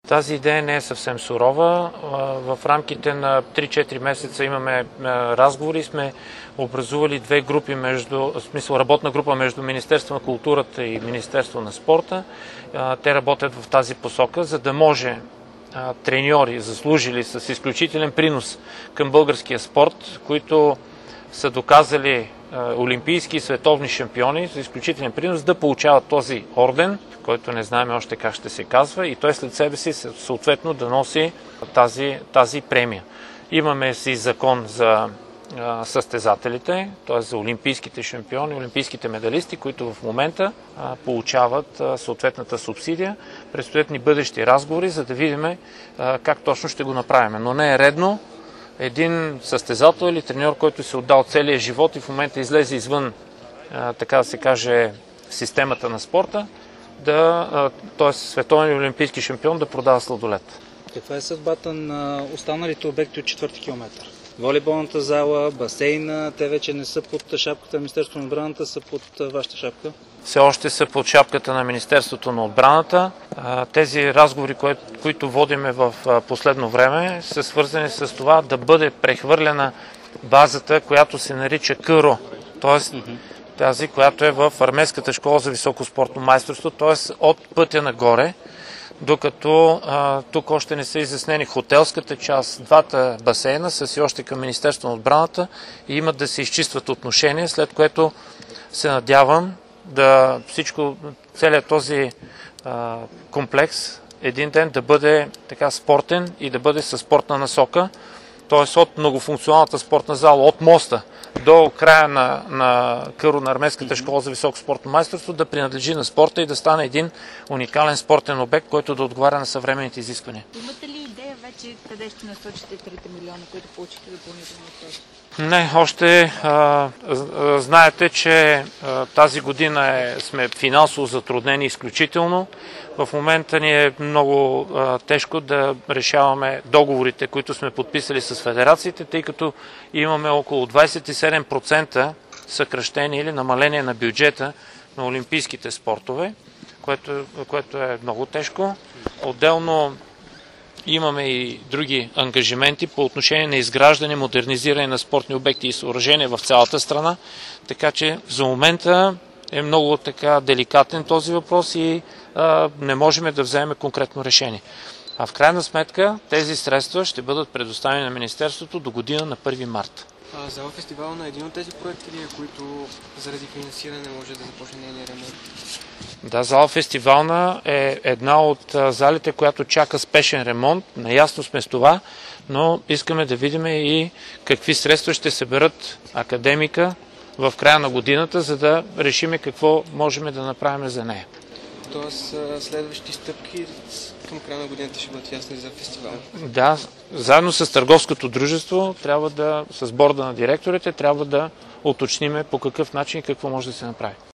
Тази идея не е съвсем сурова. В рамките на 3-4 месеца имаме разговори, сме образували две групи работна група между Министерство на културата и Министерство на спорта. Те работят в тази посока, за да може треньори, заслужили с изключителен принос към българския спорт, които са доказали олимпийски и световни шампиони за изключителен принос, да получават този орден, който не знаем още как ще се казва, и той след себе си съответно да носи тази премия. Имаме си закон за състезателите, т.е. за олимпийските шампиони, олимпийските медалисти, които в момента получават съответната субсидия. Предстоят ни бъдещи разговори, за да видим как точно ще го направим. Но не е редно един състезател или треньор, който се отдал целия живот и в момента излезе извън, така да се каже, системата на спорта, т.е. световен олимпийски шампион, да продава сладолед. Каква е съдбата на останалите обекти от 4-ти километър? Волейболната зала, басейна, те вече не са под шапката на Министерството на отбраната, са под вашата шапка? Все още са под шапката на Министерството на отбраната. Тези разговори, които водиме в последно време, са свързани с това да бъде прехвърлена базата, която се нарича КРО, т.е. тази, която е в Армейската школа за високо спортно майсторство, т.е. от пътя нагоре, докато тук още не са изяснени хотелската част, двата басейна са си още към Министерството на отбраната и имат да се изчистват отношения, след което се надявам целият този комплекс един ден да бъде така спортен и да бъде със спортна насока, т.е. от многофункционалната спортна зала, от моста до края на КРО на Армейската школа за високо спортно майсторство да принадлежи на спорта и да стане един уникален спортен обект, който да отговаря на съвременните изисквания. Имате ли идея вече къде ще насочите 3 милиона, които получите допълнително средства? Не, още знаете, че тази година сме финансово затруднени изключително. В момента ни е много тежко да решаваме договорите, които сме подписали с федерациите, тъй като имаме около 27% съкращение или намаление на бюджета на олимпийските спортове, което е много тежко. Отделно имаме и други ангажименти по отношение на изграждане, модернизиране на спортни обекти и съоръжения в цялата страна, така че за момента е много така деликатен този въпрос и не можем да вземем конкретно решение. А в крайна сметка тези средства ще бъдат предоставени на Министерството до година на 1 март. Зала фестивал на един от тези проекти ли е, които заради финансиране може да започне нейния ремонт? Да, зала фестивална е една от залите, която чака спешен ремонт. Наясно сме с това, но искаме да видим и какви средства ще съберат академика в края на годината, за да решим какво можем да направим за нея. Тоест следващи стъпки към края на годината ще бъдат ясни за фестивала? Да, заедно с търговското дружество, с борда на директорите, трябва да уточним по какъв начин и какво може да се направи.